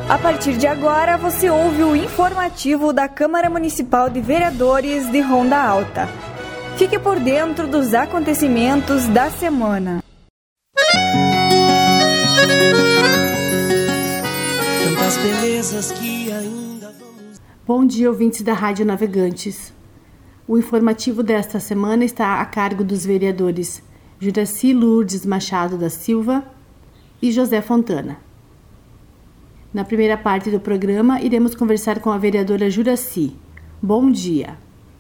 A partir de agora, você ouve o informativo da Câmara Municipal de Vereadores de Ronda Alta. Fique por dentro dos acontecimentos da semana. Tantas belezas que ainda vamos... Bom dia, ouvintes da Rádio Navegantes. O informativo desta semana está a cargo dos vereadores Juraci Lourdes Machado da Silva e José Fontana. Na primeira parte do programa, iremos conversar com a vereadora Juraci. Bom dia.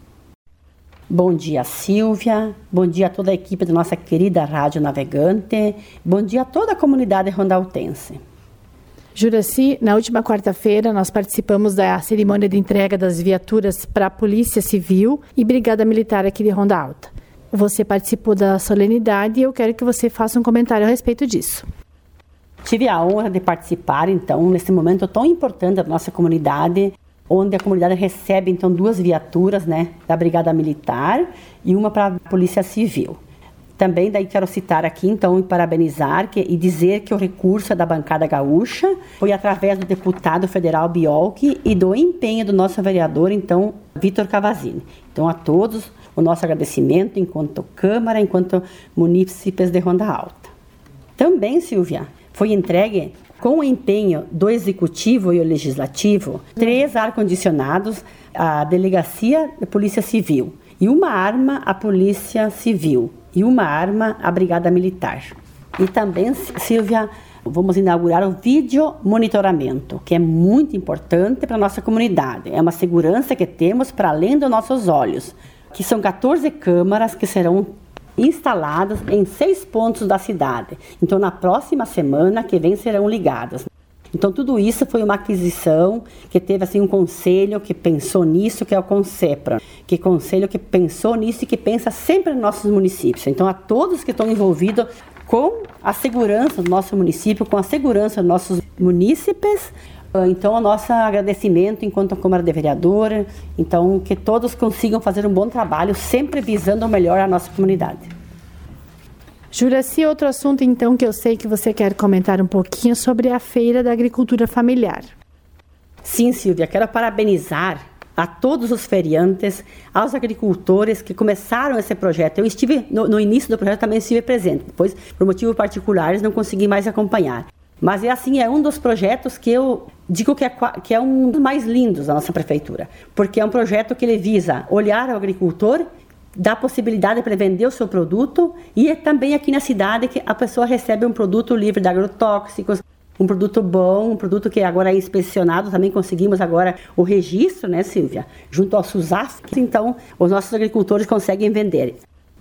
Bom dia, Silvia. Bom dia a toda a equipe da nossa querida Rádio Navegante. Bom dia a toda a comunidade rondaltense. Juraci, na última quarta-feira nós participamos da cerimônia de entrega das viaturas para a Polícia Civil e Brigada Militar aqui de Ronda Alta. Você participou da solenidade e eu quero que você faça um comentário a respeito disso. Tive a honra de participar, então, nesse momento tão importante da nossa comunidade, onde a comunidade recebe, então, 2 viaturas, da Brigada Militar e uma para a Polícia Civil. Também, daí, quero citar aqui, então, e parabenizar e dizer que o recurso é da bancada gaúcha foi através do deputado federal Biolchi e do empenho do nosso vereador, então, Vitor Cavazini. Então, a todos, o nosso agradecimento enquanto Câmara, enquanto munícipes de Ronda Alta. Também, Silvia, foi entregue, com o empenho do Executivo e o Legislativo, 3 ar-condicionados à Delegacia de Polícia Civil e uma arma à Polícia Civil e uma arma à Brigada Militar. E também, Silvia, vamos inaugurar o vídeo monitoramento, que é muito importante para a nossa comunidade. É uma segurança que temos para além dos nossos olhos, que são 14 câmaras que serão instaladas em 6 pontos da cidade. Então, na próxima semana que vem serão ligadas. Então, tudo isso foi uma aquisição que teve assim um conselho que pensou nisso, que é o Concepra, que é conselho que pensou nisso e que pensa sempre nos nossos municípios. Então, a todos que estão envolvidos com a segurança do nosso município, com a segurança dos nossos munícipes. Então, o nosso agradecimento enquanto Câmara de Vereadora, então que todos consigam fazer um bom trabalho, sempre visando o melhor à nossa comunidade. Juraci, outro assunto então que eu sei que você quer comentar um pouquinho sobre a Feira da Agricultura Familiar. Sim, Silvia, quero parabenizar a todos os feriantes, aos agricultores que começaram esse projeto. Eu estive, no início do projeto também estive presente, depois, por motivos particulares, não consegui mais acompanhar. Mas é um dos projetos que eu digo que é um dos mais lindos da nossa prefeitura, porque é um projeto que ele visa olhar ao agricultor, dar possibilidade para vender o seu produto e é também aqui na cidade que a pessoa recebe um produto livre de agrotóxicos, um produto bom, um produto que agora é inspecionado, também conseguimos agora o registro, Silvia, junto ao SUSAF, então os nossos agricultores conseguem vender.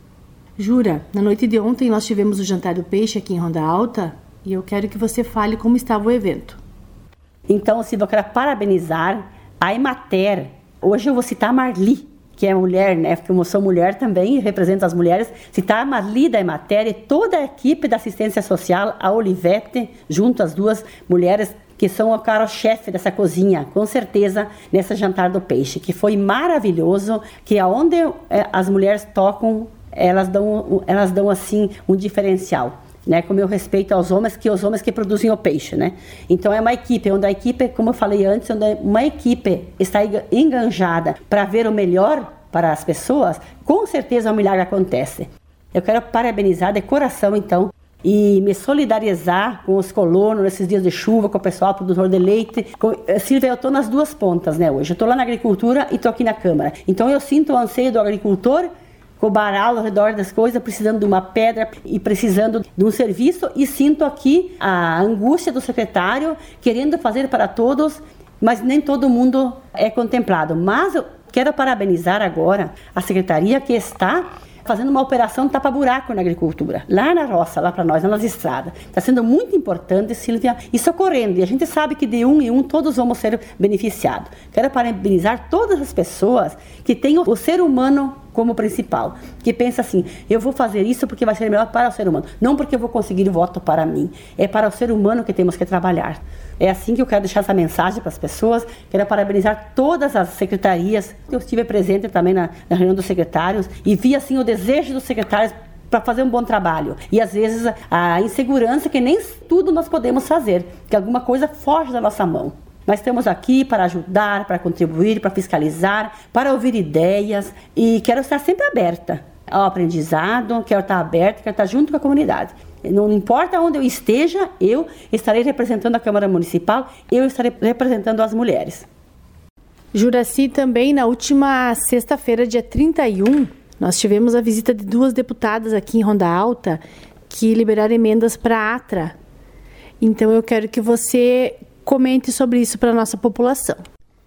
Jura, na noite de ontem nós tivemos o Jantar do Peixe aqui em Ronda Alta, e eu quero que você fale como estava o evento. Então, Silvia, eu quero parabenizar a Emater. Hoje eu vou citar a Marli, que é mulher, porque eu sou mulher também e represento as mulheres. Citar a Marli da Emater e toda a equipe da assistência social, a Olivete, junto às 2 mulheres que são o carro-chefe dessa cozinha, com certeza, nesse Jantar do Peixe, que foi maravilhoso, que aonde as mulheres tocam, elas dão assim um diferencial. Com meu respeito aos homens, os homens que produzem o peixe, Então é uma equipe, onde a equipe, como eu falei antes, onde uma equipe está enganjada para ver o melhor para as pessoas, com certeza um milagre acontece. Eu quero parabenizar de coração, então, e me solidarizar com os colonos nesses dias de chuva, com o pessoal produtor de leite. Silvia, eu estou nas 2 pontas, hoje. Eu estou lá na agricultura e estou aqui na Câmara. Então eu sinto o anseio do agricultor, com o baral ao redor das coisas, precisando de uma pedra e precisando de um serviço, e sinto aqui a angústia do secretário querendo fazer para todos, mas nem todo mundo é contemplado. Mas eu quero parabenizar agora a secretaria que está fazendo uma operação tapa-buraco na agricultura, lá na roça, lá para nós, nas estradas. Está sendo muito importante, Silvia, e socorrendo. E a gente sabe que de um em um todos vamos ser beneficiados. Quero parabenizar todas as pessoas que têm o ser humano como principal, que pensa assim, eu vou fazer isso porque vai ser melhor para o ser humano, não porque eu vou conseguir voto para mim, é para o ser humano que temos que trabalhar. É assim que eu quero deixar essa mensagem para as pessoas. Quero parabenizar todas as secretarias. Eu estive presente também na reunião dos secretários e vi assim o desejo dos secretários para fazer um bom trabalho. E às vezes a insegurança que nem tudo nós podemos fazer, que alguma coisa foge da nossa mão. Mas estamos aqui para ajudar, para contribuir, para fiscalizar, para ouvir ideias e quero estar sempre aberta ao aprendizado, quero estar aberta, quero estar junto com a comunidade. Não importa onde eu esteja, eu estarei representando a Câmara Municipal, eu estarei representando as mulheres. Juracy, também na última sexta-feira, dia 31, nós tivemos a visita de 2 deputadas aqui em Ronda Alta que liberaram emendas para a ATRA. Então eu quero que você comente sobre isso para a nossa população.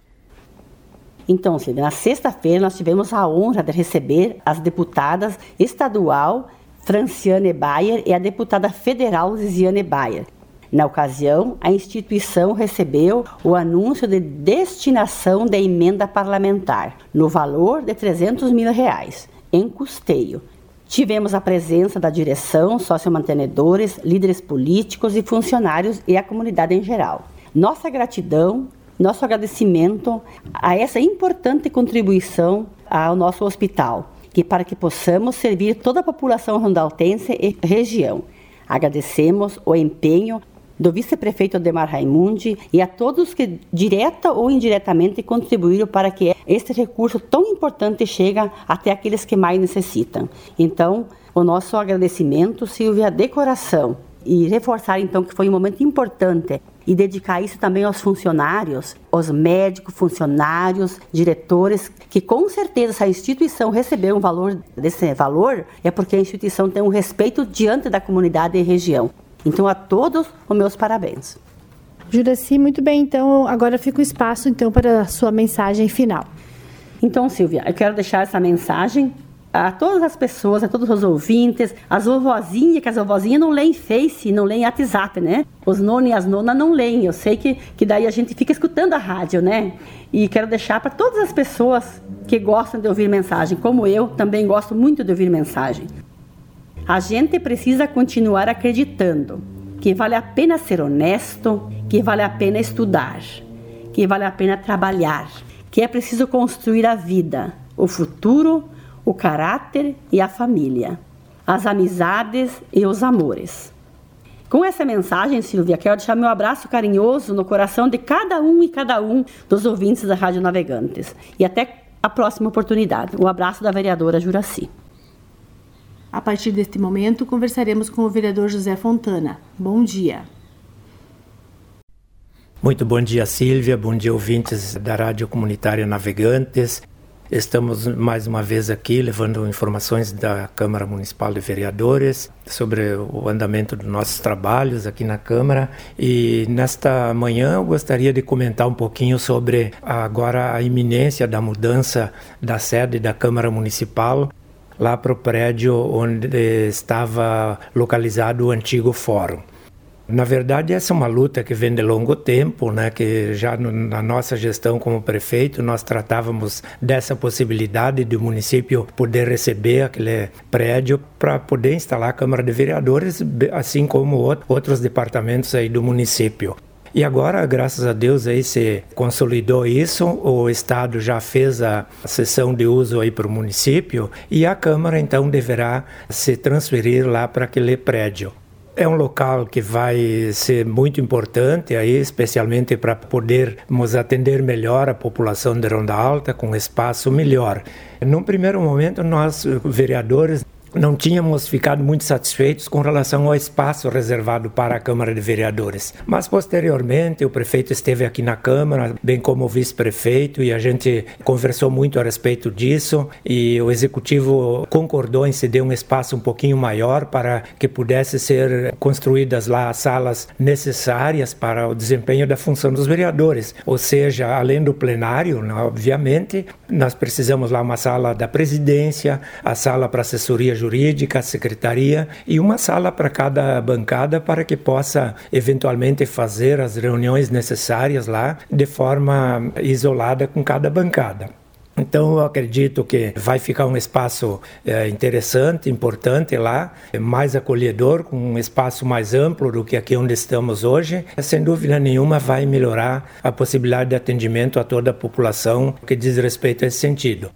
Então, Silvia, na sexta-feira nós tivemos a honra de receber as deputadas estadual Franciane Bayer e a deputada federal Ziziane Bayer. Na ocasião, a instituição recebeu o anúncio de destinação da emenda parlamentar, no valor de R$300 mil, em custeio. Tivemos a presença da direção, sócio-mantenedores, líderes políticos e funcionários e a comunidade em geral. Nossa gratidão, nosso agradecimento a essa importante contribuição ao nosso hospital, para que possamos servir toda a população rondaltense e região. Agradecemos o empenho do vice-prefeito Ademar Raimundi e a todos que, direta ou indiretamente, contribuíram para que este recurso tão importante chegue até aqueles que mais necessitam. Então, o nosso agradecimento, Silvia, de coração. E reforçar, então, que foi um momento importante e dedicar isso também aos funcionários, aos médicos, funcionários, diretores, que com certeza se a instituição recebeu um valor desse valor, é porque a instituição tem um respeito diante da comunidade e região. Então, a todos, os meus parabéns. Juracy, muito bem. Então, agora fica o espaço então, para a sua mensagem final. Então, Silvia, eu quero deixar essa mensagem a todas as pessoas, a todos os ouvintes, as vovozinhas, que as vovozinhas não leem Face, não leem WhatsApp, né? Os nonos e as nonas não leem. Eu sei que daí a gente fica escutando a rádio, né? E quero deixar para todas as pessoas que gostam de ouvir mensagem, como eu também gosto muito de ouvir mensagem. A gente precisa continuar acreditando que vale a pena ser honesto, que vale a pena estudar, que vale a pena trabalhar, que é preciso construir a vida, o futuro, o caráter e a família, as amizades e os amores. Com essa mensagem, Silvia, quero deixar meu abraço carinhoso no coração de cada um e cada um dos ouvintes da Rádio Navegantes. E até a próxima oportunidade. Um abraço da vereadora Juracy. A partir deste momento, conversaremos com o vereador José Fontana. Bom dia. Muito bom dia, Silvia. Bom dia, ouvintes da Rádio Comunitária Navegantes. Estamos mais uma vez aqui levando informações da Câmara Municipal de Vereadores sobre o andamento dos nossos trabalhos aqui na Câmara. E nesta manhã eu gostaria de comentar um pouquinho sobre agora a iminência da mudança da sede da Câmara Municipal lá para o prédio onde estava localizado o antigo fórum. Na verdade, essa é uma luta que vem de longo tempo, né? Que já na nossa gestão como prefeito, nós tratávamos dessa possibilidade de o município poder receber aquele prédio para poder instalar a Câmara de Vereadores, assim como outros departamentos aí do município. E agora, graças a Deus, aí se consolidou isso, o Estado já fez a cessão de uso aí para o município e a Câmara, então, deverá se transferir lá para aquele prédio. É um local que vai ser muito importante, aí, especialmente para podermos atender melhor a população de Ronda Alta com espaço melhor. Num primeiro momento, nós, vereadores, não tínhamos ficado muito satisfeitos com relação ao espaço reservado para a Câmara de Vereadores. Mas, posteriormente, o prefeito esteve aqui na Câmara, bem como o vice-prefeito, e a gente conversou muito a respeito disso, e o Executivo concordou em ceder um espaço um pouquinho maior para que pudesse ser construídas lá as salas necessárias para o desempenho da função dos vereadores. Ou seja, além do plenário, obviamente, nós precisamos lá uma sala da presidência, a sala para assessoria jurídica, secretaria e uma sala para cada bancada para que possa eventualmente fazer as reuniões necessárias lá de forma isolada com cada bancada. Então eu acredito que vai ficar um espaço interessante, importante lá, mais acolhedor, com um espaço mais amplo do que aqui onde estamos hoje. Sem dúvida nenhuma vai melhorar a possibilidade de atendimento a toda a população que diz respeito a esse sentido.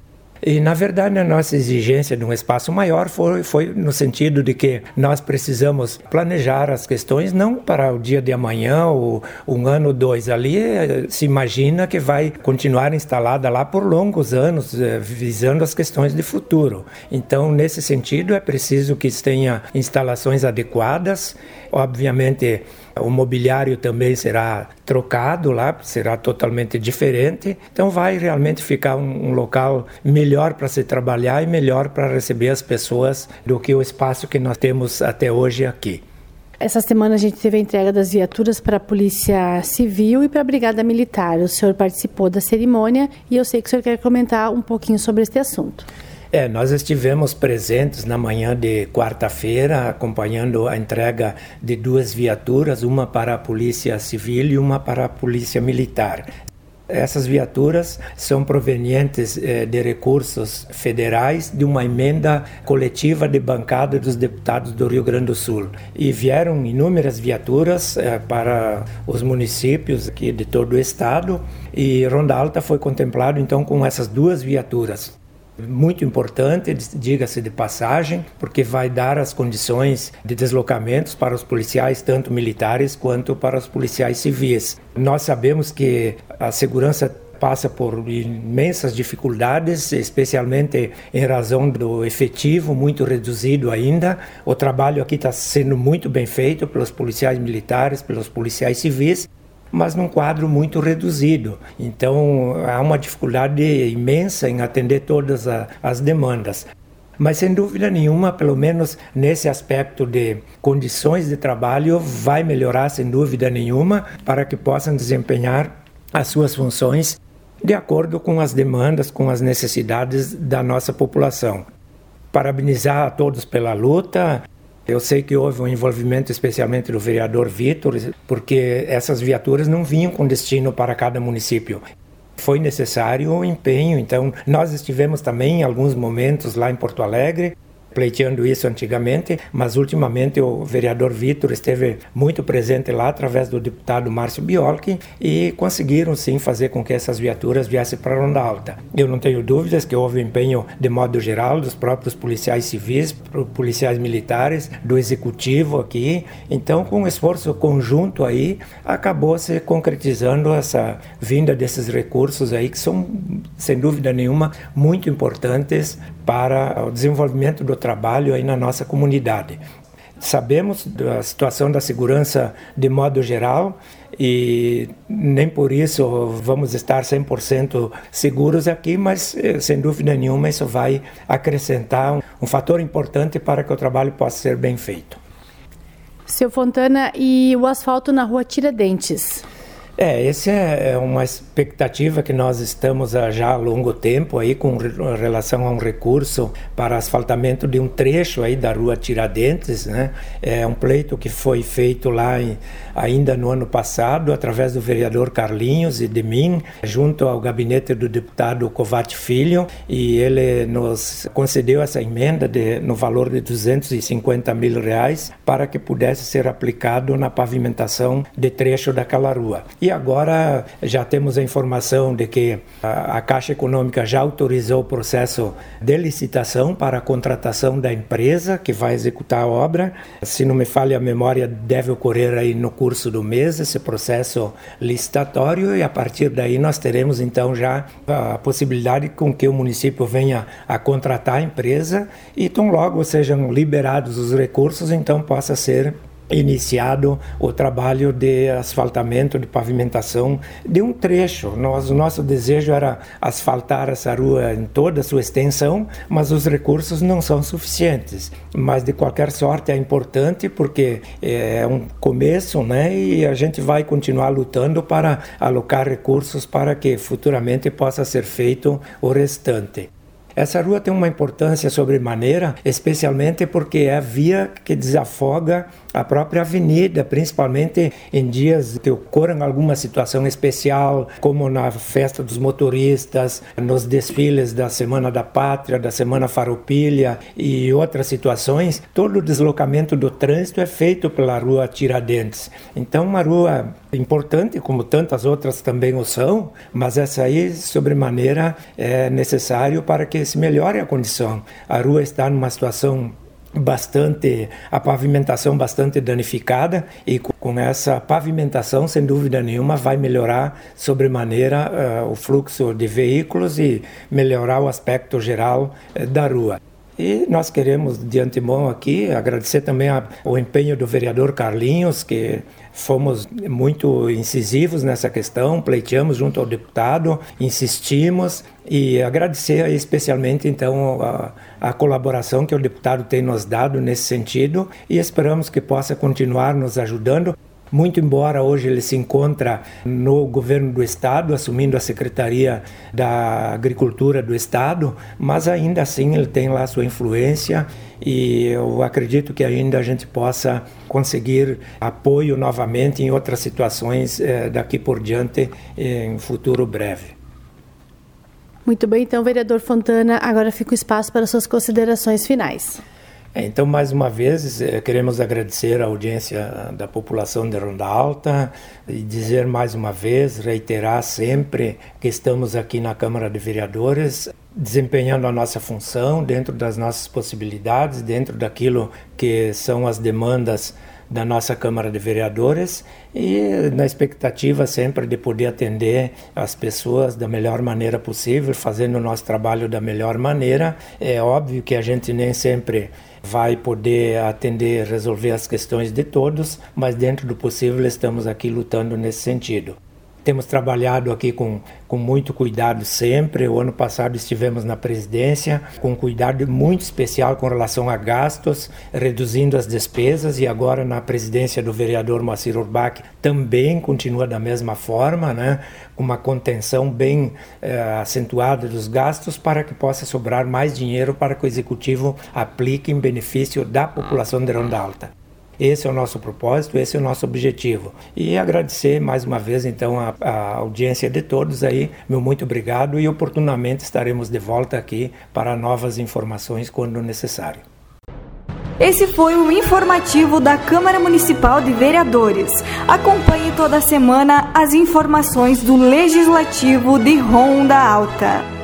E, na verdade, a nossa exigência de um espaço maior foi no sentido de que nós precisamos planejar as questões não para o dia de amanhã ou um ano ou dois. Ali se imagina que vai continuar instalada lá por longos anos, visando as questões de futuro. Então, nesse sentido, é preciso que tenha instalações adequadas. Obviamente, o mobiliário também será trocado lá, será totalmente diferente. Então vai realmente ficar um local melhor para se trabalhar e melhor para receber as pessoas do que o espaço que nós temos até hoje aqui. Essa semana a gente teve a entrega das viaturas para a Polícia Civil e para a Brigada Militar. O senhor participou da cerimônia e eu sei que o senhor quer comentar um pouquinho sobre este assunto. Nós estivemos presentes na manhã de quarta-feira, acompanhando a entrega de 2 viaturas, uma para a Polícia Civil e uma para a Polícia Militar. Essas viaturas são provenientes de recursos federais de uma emenda coletiva de bancada dos deputados do Rio Grande do Sul. E vieram inúmeras viaturas para os municípios aqui de todo o estado e Ronda Alta foi contemplado então com essas 2 viaturas. Muito importante, diga-se de passagem, porque vai dar as condições de deslocamentos para os policiais, tanto militares quanto para os policiais civis. Nós sabemos que a segurança passa por imensas dificuldades, especialmente em razão do efetivo muito reduzido ainda. O trabalho aqui está sendo muito bem feito pelos policiais militares, pelos policiais civis, mas num quadro muito reduzido. Então, há uma dificuldade imensa em atender todas as demandas. Mas, sem dúvida nenhuma, pelo menos nesse aspecto de condições de trabalho, vai melhorar, sem dúvida nenhuma, para que possam desempenhar as suas funções de acordo com as demandas, com as necessidades da nossa população. Parabenizar a todos pela luta. Eu sei que houve um envolvimento especialmente do vereador Vitor, porque essas viaturas não vinham com destino para cada município. Foi necessário um empenho, então nós estivemos também em alguns momentos lá em Porto Alegre, pleiteando isso antigamente, mas ultimamente o vereador Vitor esteve muito presente lá através do deputado Márcio Biolchi e conseguiram sim fazer com que essas viaturas viessem para Ronda Alta. Eu não tenho dúvidas que houve empenho de modo geral dos próprios policiais civis, policiais militares, do executivo aqui, então com um esforço conjunto aí acabou se concretizando essa vinda desses recursos aí que são sem dúvida nenhuma muito importantes para o desenvolvimento do trabalho aí na nossa comunidade. Sabemos da situação da segurança de modo geral e nem por isso vamos estar 100% seguros aqui, mas sem dúvida nenhuma isso vai acrescentar um fator importante para que o trabalho possa ser bem feito. Seu Fontana, e o asfalto na rua Tiradentes? Essa é uma expectativa que nós estamos já há longo tempo aí com relação a um recurso para asfaltamento de um trecho aí da rua Tiradentes, né? É um pleito que foi feito lá ainda no ano passado através do vereador Carlinhos e de mim, junto ao gabinete do deputado Covatti Filho, e ele nos concedeu essa emenda no valor de R$250 mil para que pudesse ser aplicado na pavimentação de trecho daquela rua. E agora já temos a informação de que a Caixa Econômica já autorizou o processo de licitação para a contratação da empresa que vai executar a obra. Se não me falha a memória, deve ocorrer aí no curso do mês esse processo licitatório e a partir daí nós teremos então já a possibilidade com que o município venha a contratar a empresa e tão logo sejam liberados os recursos, então possa ser iniciado o trabalho de asfaltamento, de pavimentação de um trecho. O nosso desejo era asfaltar essa rua em toda a sua extensão, mas os recursos não são suficientes. Mas de qualquer sorte é importante porque é um começo, né? E a gente vai continuar lutando para alocar recursos para que futuramente possa ser feito o restante. Essa rua tem uma importância sobremaneira, especialmente porque é a via que desafoga a própria avenida, principalmente em dias que ocorram alguma situação especial, como na festa dos motoristas, nos desfiles da Semana da Pátria, da Semana Farroupilha e outras situações. Todo o deslocamento do trânsito é feito pela Rua Tiradentes. Então, uma rua importante, como tantas outras também o são, mas essa aí, sobremaneira, é necessário para que se melhore a condição. A rua está numa situação a pavimentação bastante danificada, e com essa pavimentação, sem dúvida nenhuma, vai melhorar sobremaneira o fluxo de veículos e melhorar o aspecto geral da rua. E nós queremos, de antemão aqui, agradecer também o empenho do vereador Carlinhos, que fomos muito incisivos nessa questão, pleiteamos junto ao deputado, insistimos, e agradecer especialmente então a colaboração que o deputado tem nos dado nesse sentido, e esperamos que possa continuar nos ajudando. Muito embora hoje ele se encontra no governo do Estado, assumindo a Secretaria da Agricultura do Estado, mas ainda assim ele tem lá sua influência, e eu acredito que ainda a gente possa conseguir apoio novamente em outras situações daqui por diante, em futuro breve. Muito bem, então, vereador Fontana, agora fica o espaço para suas considerações finais. Então, mais uma vez, queremos agradecer a audiência da população de Ronda Alta e dizer mais uma vez, reiterar sempre que estamos aqui na Câmara de Vereadores desempenhando a nossa função dentro das nossas possibilidades, dentro daquilo que são as demandas da nossa Câmara de Vereadores, e na expectativa sempre de poder atender as pessoas da melhor maneira possível, fazendo o nosso trabalho da melhor maneira. É óbvio que a gente nem sempre vai poder atender, resolver as questões de todos, mas dentro do possível estamos aqui lutando nesse sentido. Temos trabalhado aqui com muito cuidado sempre. O ano passado estivemos na presidência com cuidado muito especial com relação a gastos, reduzindo as despesas, e agora na presidência do vereador Moacir Urbach também continua da mesma forma, né? Com uma contenção bem acentuada dos gastos, para que possa sobrar mais dinheiro para que o Executivo aplique em benefício da população de Ronda Alta. Esse é o nosso propósito, esse é o nosso objetivo. E agradecer mais uma vez, então, a audiência de todos aí. Meu muito obrigado, e oportunamente estaremos de volta aqui para novas informações quando necessário. Esse foi o informativo da Câmara Municipal de Vereadores. Acompanhe toda semana as informações do Legislativo de Ronda Alta.